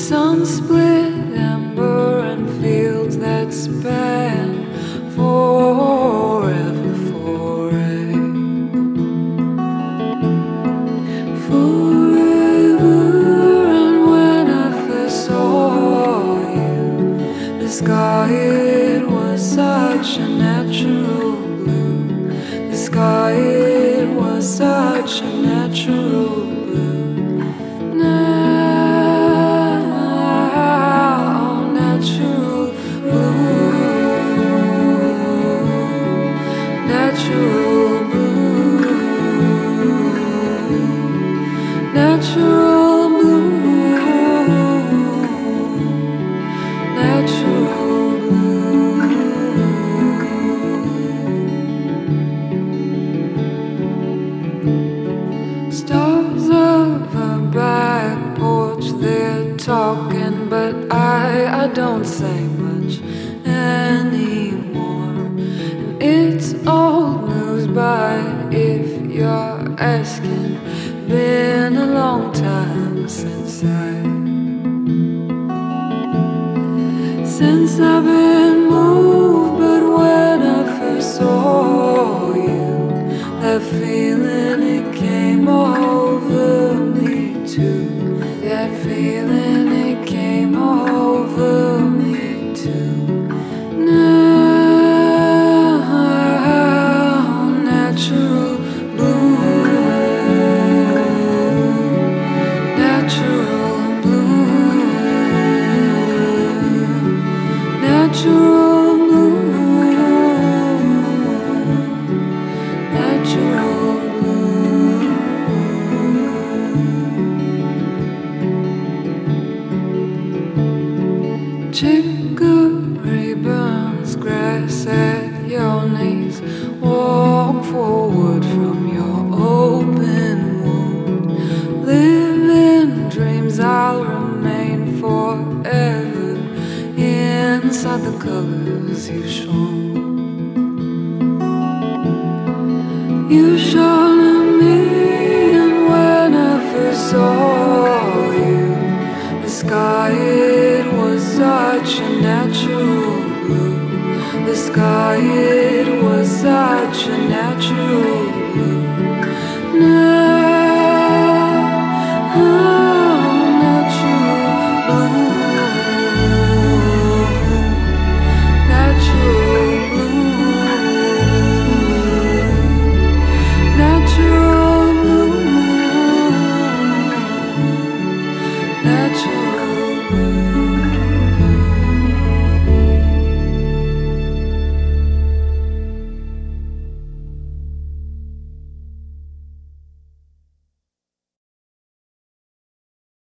Sun-split amber and fields that span forever forever. And when I first saw you, the sky, it was such a natural blue. The sky, it was such a natural blue. Natural blue, natural blue, natural blue. Stars of a back porch, they're talking, but I don't say much anymore. And it's old news, but if you're asking, been a long time since I've been moved. But when I first saw you, that feeling, it came over me too. That feeling, it came over me too. Now, natural blue, natural blue, natural blue, natural blue. Chicory burns grass at your knees. Walk forward from your open wound. Live in dreams, I'll remain forever inside the colors you've shown. You shone at me, and when I first saw you, the sky, it was such a natural blue. The sky,